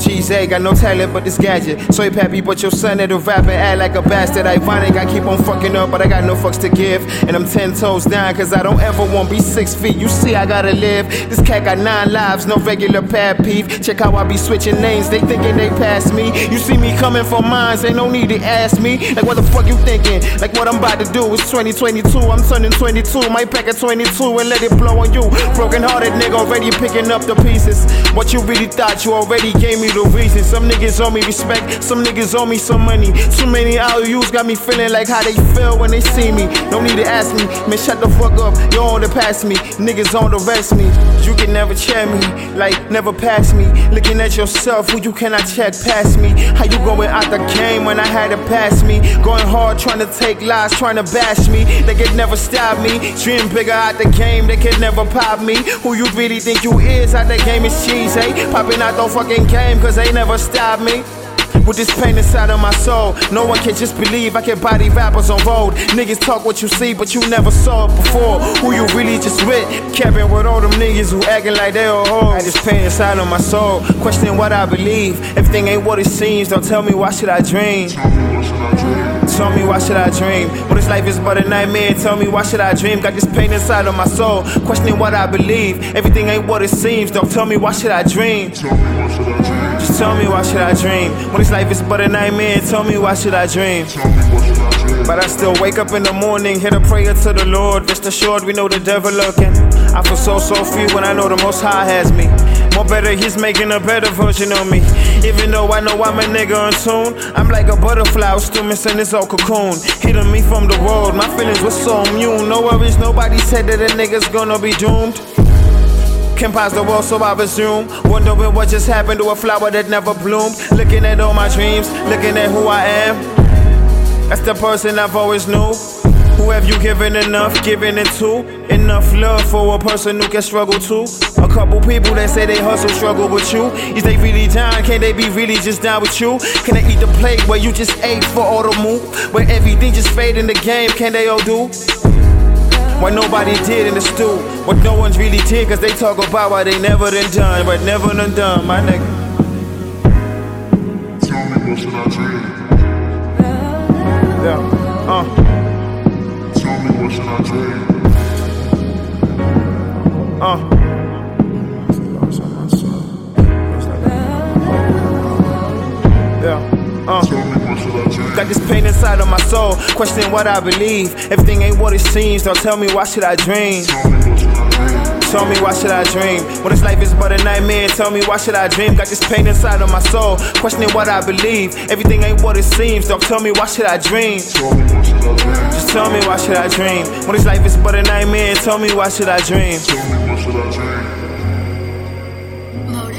cheese egg, got no talent but this gadget. Soy pappy, but your son at a rap and act like a bastard. Ironic, I keep on fucking up, but I got no fucks to give. And I'm 10 toes down, cause I don't ever want to be 6 feet. You see, I gotta live. This cat got 9 lives, no regular pad peeve. Check how I be switching names, they thinking they pass me. You see me coming for mines, ain't no need to ask me. Like what the fuck you thinking? Like what I'm about to do is 2022. I'm turning 22, might pack a 22 and let it blow on you. Broken hearted nigga already picking up the pieces. What you really thought, you already gave me the reason. Some niggas owe me respect, some niggas owe me some money. Too many IOUs got me feeling like how they feel when they see me. No need to ask me, man, shut the fuck up, you on the pass me. Niggas on the rest me, you can never check me, like never pass me. Looking at yourself, who you cannot check past me. How you going out the game when I had to pass me? Going hard, trying to take lies, trying to bash me. They could never stop me, dream bigger out the game, they could never pop me. Who you really think you is out the game is cheese, eh? Popping out the fucking game, cause they never stop me. With this pain inside of my soul, no one can just believe I can body rappers on road. Niggas talk what you see, but you never saw it before. Who you really just with? Capping with all them niggas who acting like they all hoes. I just pain inside of my soul, questioning what I believe. Everything ain't what it seems, don't tell me why should I dream. Tell me why should I dream? Well, this life is but a nightmare, tell me why should I dream? Got this pain inside of my soul, questioning what I believe. Everything ain't what it seems, don't tell me why should I dream. Just tell me why should I dream? When this life is but a nightmare, tell me why should I dream? But I still wake up in the morning, hit a prayer to the Lord. Rest assured we know the devil lurking. I feel so free when I know the Most High has me. More better, he's making a better version of me. Even though I know I'm a nigga in tune, I'm like a butterfly still missing this old cocoon. Hidden me from the world, my feelings were so immune. No worries, nobody said that a nigga's gonna be doomed. Can't pass the world, so I resume. Wondering what just happened to a flower that never bloomed. Looking at all my dreams, looking at who I am. That's the person I've always knew. Who have you given enough, given it to? Enough love for a person who can struggle too. A couple people that say they hustle, struggle with you. Is they really down? Can they be really just down with you? Can they eat the plate where you just ate for all the move? Where everything just fade in the game, can they all do? What nobody did in the stew, what no one's really did, cause they talk about what they never done, but never done, my nigga. Tell me what should I dream? Yeah, Tell me what should I dream? Tell me what should I dream? Got this pain inside of my soul, questioning what I believe. Everything ain't what it seems, don't tell me why should I dream. Tell me why should I dream? When this life is but a nightmare, tell me why should I dream? Got this pain inside of my soul, questioning what I believe. Everything ain't what it seems, don't tell me why should I dream. Just tell me why should I dream? When this life is but a nightmare, tell me why should I dream? Tell me what should I dream?